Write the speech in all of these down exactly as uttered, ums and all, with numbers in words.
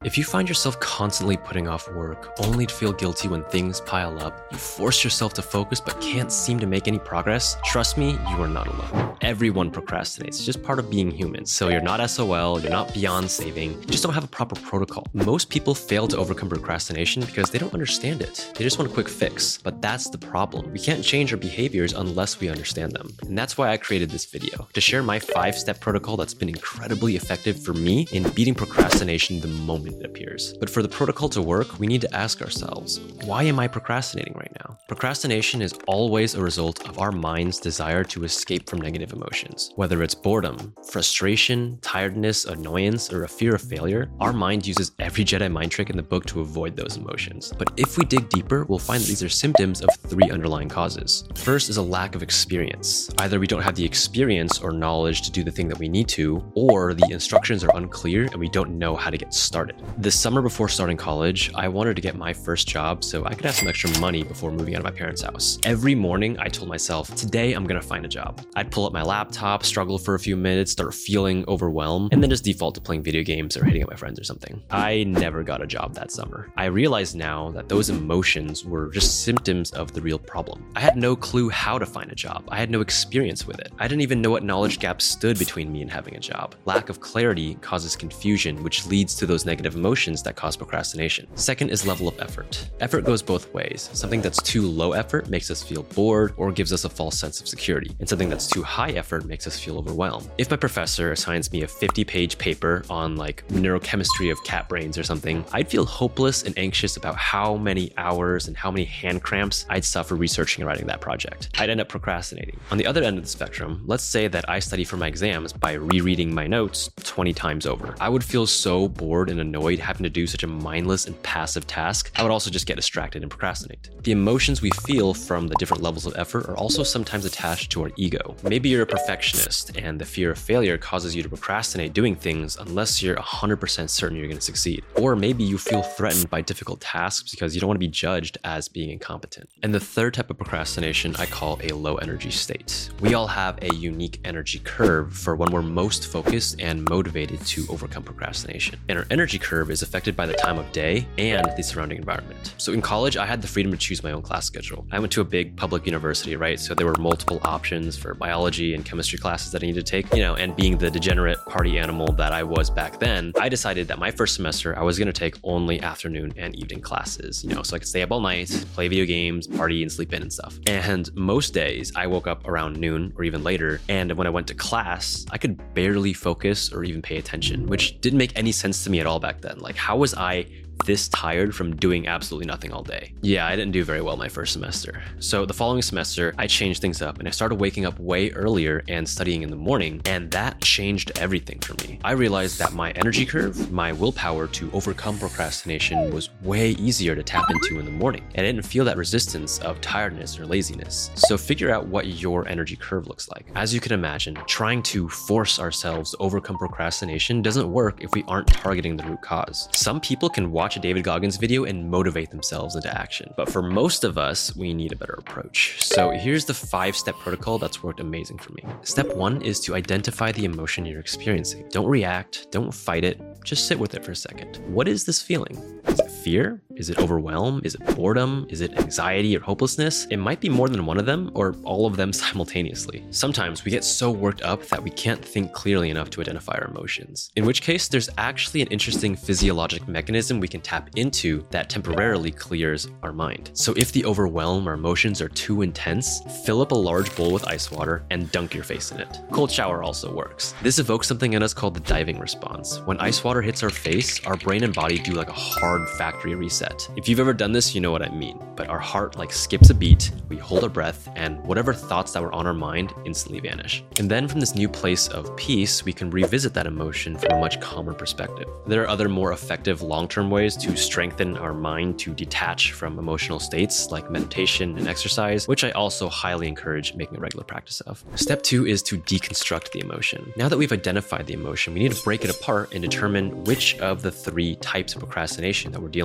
If you find yourself constantly putting off work only to feel guilty when things pile up, you force yourself to focus but can't seem to make any progress, trust me, you are not alone. Everyone procrastinates. It's just part of being human. So you're not S O L, you're not beyond saving, you just don't have a proper protocol. Most people fail to overcome procrastination because they don't understand it. They just want a quick fix. But that's the problem. We can't change our behaviors unless we understand them. And that's why I created this video, to share my five-step protocol that's been incredibly effective for me in beating procrastination the moment it appears. But for the protocol to work, we need to ask ourselves, why am I procrastinating right now? Procrastination is always a result of our mind's desire to escape from negative emotions. Whether it's boredom, frustration, tiredness, annoyance, or a fear of failure, our mind uses every Jedi mind trick in the book to avoid those emotions. But if we dig deeper, we'll find that these are symptoms of three underlying causes. First is a lack of experience. Either we don't have the experience or knowledge to do the thing that we need to, or the instructions are unclear and we don't know how to get started. This summer before starting college, I wanted to get my first job so I could have some extra money before moving out of my parents' house. Every morning, I told myself, today I'm gonna find a job. I'd pull up my laptop, struggle for a few minutes, start feeling overwhelmed, and then just default to playing video games or hitting up my friends or something. I never got a job that summer. I realize now that those emotions were just symptoms of the real problem. I had no clue how to find a job. I had no experience with it. I didn't even know what knowledge gaps stood between me and having a job. Lack of clarity causes confusion, which leads to those negative emotions that cause procrastination. Second is level of effort. Effort goes both ways. Something that's too low effort makes us feel bored or gives us a false sense of security, and something that's too high effort makes us feel overwhelmed. If my professor assigns me a fifty page paper on like neurochemistry of cat brains or something, I'd feel hopeless and anxious about how many hours and how many hand cramps I'd suffer researching and writing that project. I'd end up procrastinating. On the other end of the spectrum, let's say that I study for my exams by rereading my notes twenty times over. I would feel so bored and annoyed having to do such a mindless and passive task. I would also just get distracted and procrastinate. The emotions we feel from the different levels of effort are also sometimes attached to our ego. Maybe you're a perfectionist and the fear of failure causes you to procrastinate doing things unless you're one hundred percent certain you're going to succeed. Or maybe you feel threatened by difficult tasks because you don't want to be judged as being incompetent. And the third type of procrastination I call a low energy state. We all have a unique energy curve for when we're most focused and motivated to overcome procrastination. And our energy curve is affected by the time of day and the surrounding environment. So in college, I had the freedom to choose my own class schedule. I went to a big public university, right? So there were multiple options for biology and chemistry classes that I needed to take, you know, and being the degenerate party animal that I was back then, I decided that my first semester, I was going to take only afternoon and evening classes, you know, so I could stay up all night, play video games, party and sleep in and stuff. And most days I woke up around noon or even later. And when I went to class, I could barely focus or even pay attention, which didn't make any sense to me at all back then. Like, how was I this tired from doing absolutely nothing all day? Yeah, I didn't do very well my first semester. So the following semester, I changed things up and I started waking up way earlier and studying in the morning, and that changed everything for me. I realized that my energy curve, my willpower to overcome procrastination was way easier to tap into in the morning, and I didn't feel that resistance of tiredness or laziness. So figure out what your energy curve looks like. As you can imagine, trying to force ourselves to overcome procrastination doesn't work if we aren't targeting the root cause. Some people can watch Watch a David Goggins video and motivate themselves into action. But for most of us, we need a better approach. So here's the five-step protocol that's worked amazing for me. Step one is to identify the emotion you're experiencing. Don't react, don't fight it, just sit with it for a second. What is this feeling? Is it fear? Is it overwhelm? Is it boredom? Is it anxiety or hopelessness? It might be more than one of them or all of them simultaneously. Sometimes we get so worked up that we can't think clearly enough to identify our emotions. In which case, there's actually an interesting physiologic mechanism we can tap into that temporarily clears our mind. So if the overwhelm or emotions are too intense, fill up a large bowl with ice water and dunk your face in it. Cold shower also works. This evokes something in us called the diving response. When ice water hits our face, our brain and body do like a hard factory reset. If you've ever done this, you know what I mean. But our heart like skips a beat, we hold our breath, and whatever thoughts that were on our mind instantly vanish. And then from this new place of peace, we can revisit that emotion from a much calmer perspective. There are other more effective long-term ways to strengthen our mind to detach from emotional states like meditation and exercise, which I also highly encourage making a regular practice of. Step two is to deconstruct the emotion. Now that we've identified the emotion, we need to break it apart and determine which of the three types of procrastination that we're dealing with.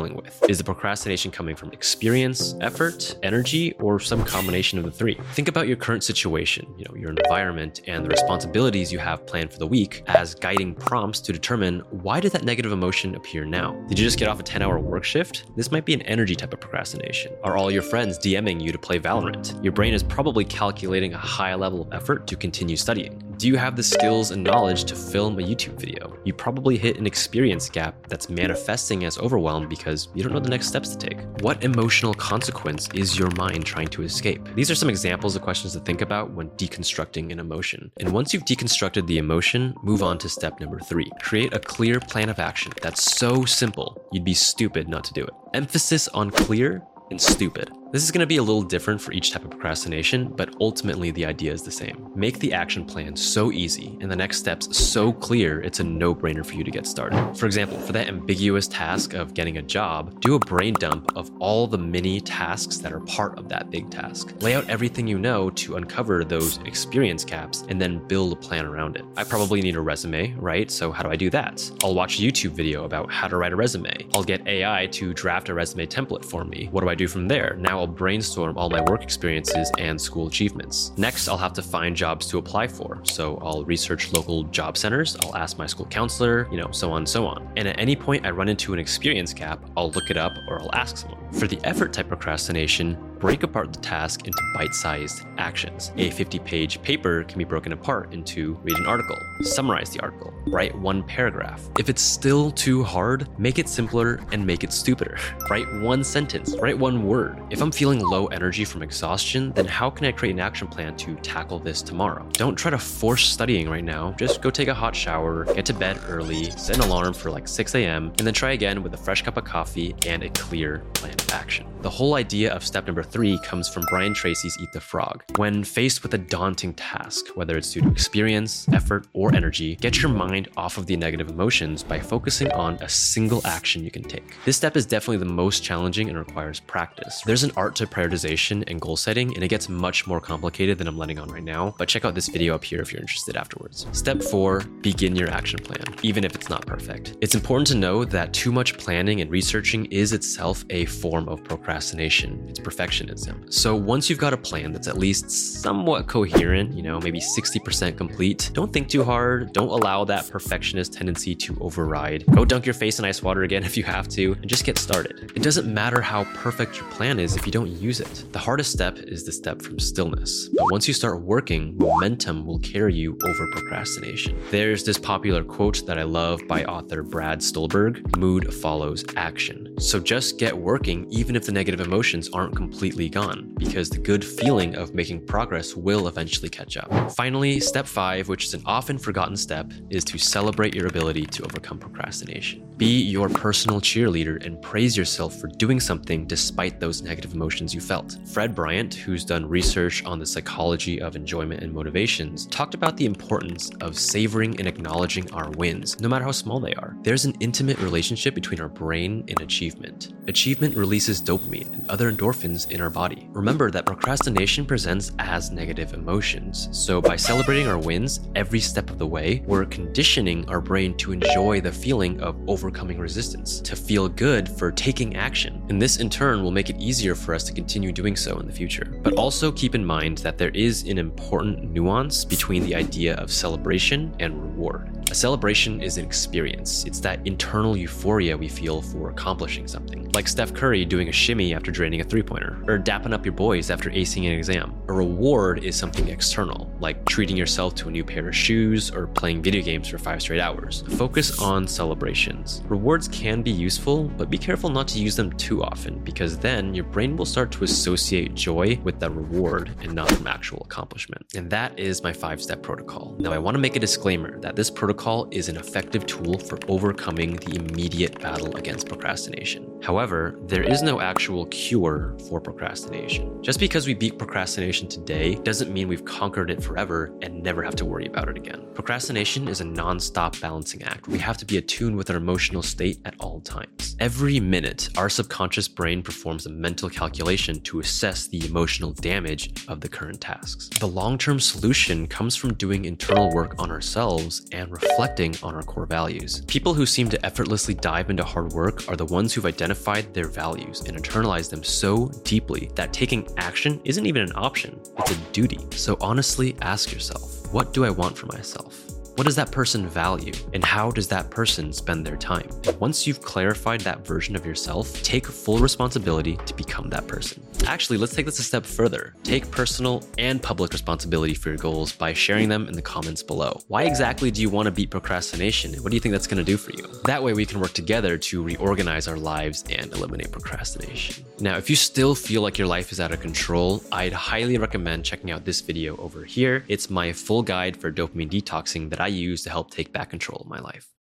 Is the procrastination coming from experience, effort, energy, or some combination of the three? Think about your current situation, you know, your environment, and the responsibilities you have planned for the week as guiding prompts to determine, why did that negative emotion appear now? Did you just get off a ten hour work shift? This might be an energy type of procrastination. Are all your friends DMing you to play Valorant? Your brain is probably calculating a high level of effort to continue studying. Do you have the skills and knowledge to film a YouTube video? You probably hit an experience gap that's manifesting as overwhelm because you don't know the next steps to take. What emotional consequence is your mind trying to escape? These are some examples of questions to think about when deconstructing an emotion. And once you've deconstructed the emotion, move on to step number three. Create a clear plan of action that's so simple, you'd be stupid not to do it. Emphasis on clear and stupid. This is going to be a little different for each type of procrastination, but ultimately the idea is the same. Make the action plan so easy and the next steps so clear it's a no-brainer for you to get started. For example, for that ambiguous task of getting a job, do a brain dump of all the mini tasks that are part of that big task. Lay out everything you know to uncover those experience gaps and then build a plan around it. I probably need a resume, right? So how do I do that? I'll watch a YouTube video about how to write a resume. I'll get A I to draft a resume template for me. What do I do from there? Now I'll brainstorm all my work experiences and school achievements. Next, I'll have to find jobs to apply for. So I'll research local job centers, I'll ask my school counselor, you know, so on and so on. And at any point I run into an experience gap, I'll look it up or I'll ask someone. For the effort type procrastination, break apart the task into bite-sized actions. A fifty page paper can be broken apart into read an article, summarize the article, write one paragraph. If it's still too hard, make it simpler and make it stupider. Write one sentence, write one word. If I'm feeling low energy from exhaustion, then how can I create an action plan to tackle this tomorrow? Don't try to force studying right now. Just go take a hot shower, get to bed early, set an alarm for like six A M, and then try again with a fresh cup of coffee and a clear plan of action. The whole idea of step number three comes from Brian Tracy's Eat the Frog. When faced with a daunting task, whether it's due to experience, effort, or energy, get your mind off of the negative emotions by focusing on a single action you can take. This step is definitely the most challenging and requires practice. There's an art to prioritization and goal setting, and it gets much more complicated than I'm letting on right now, but check out this video up here if you're interested afterwards. Step four, begin your action plan, even if it's not perfect. It's important to know that too much planning and researching is itself a form of procrastination. It's perfectionism. So once you've got a plan that's at least somewhat coherent, you know, maybe sixty percent complete, don't think too hard. Don't allow that perfectionist tendency to override. Go dunk your face in ice water again if you have to, and just get started. It doesn't matter how perfect your plan is if you don't use it. The hardest step is the step from stillness. But once you start working, momentum will carry you over procrastination. There's this popular quote that I love by author Brad Stulberg: mood follows action. So just get working even if the negative emotions aren't completely gone, because the good feeling of making progress will eventually catch up. Finally, step five, which is an often forgotten step, is to celebrate your ability to overcome procrastination. Be your personal cheerleader and praise yourself for doing something despite those negative emotions you felt. Fred Bryant, who's done research on the psychology of enjoyment and motivations, talked about the importance of savoring and acknowledging our wins, no matter how small they are. There's an intimate relationship between our brain and achievement. Achievement releases dopamine and other endorphins in our body. Remember that procrastination presents as negative emotions, so by celebrating our wins every step of the way, we're conditioning our brain to enjoy the feeling of overcoming resistance, to feel good for taking action. And this in turn will make it easier for us to continue doing so in the future. But also keep in mind that there is an important nuance between the idea of celebration and reward. A celebration is an experience. It's that internal euphoria we feel for accomplishing something. Like Steph Curry doing a shimmy after draining a three-pointer, or dapping up your boys after acing an exam. A reward is something external, like treating yourself to a new pair of shoes or playing video games for five straight hours. Focus on celebrations. Rewards can be useful, but be careful not to use them too often, because then your brain will start to associate joy with that reward and not from actual accomplishment. And that is my five-step protocol. Now, I want to make a disclaimer that this protocol is an effective tool for overcoming the immediate battle against procrastination. However, there is no actual cure for procrastination. Just because we beat procrastination today doesn't mean we've conquered it forever and never have to worry about it again. Procrastination is a non-stop balancing act. We have to be attuned with our emotional state at all times. Every minute, our subconscious brain performs a mental calculation to assess the emotional damage of the current tasks. The long-term solution comes from doing internal work on ourselves and reflecting on our core values. People who seem to effortlessly dive into hard work are the ones who've identified their values and internalized them so deeply that taking action isn't even an option, it's a duty. So honestly, ask yourself, what do I want for myself? What does that person value? And how does that person spend their time? Once you've clarified that version of yourself, take full responsibility to become that person. Actually, let's take this a step further. Take personal and public responsibility for your goals by sharing them in the comments below. Why exactly do you want to beat procrastination? What do you think that's going to do for you? That way we can work together to reorganize our lives and eliminate procrastination. Now, if you still feel like your life is out of control, I'd highly recommend checking out this video over here. It's my full guide for dopamine detoxing that I use to help take back control of my life.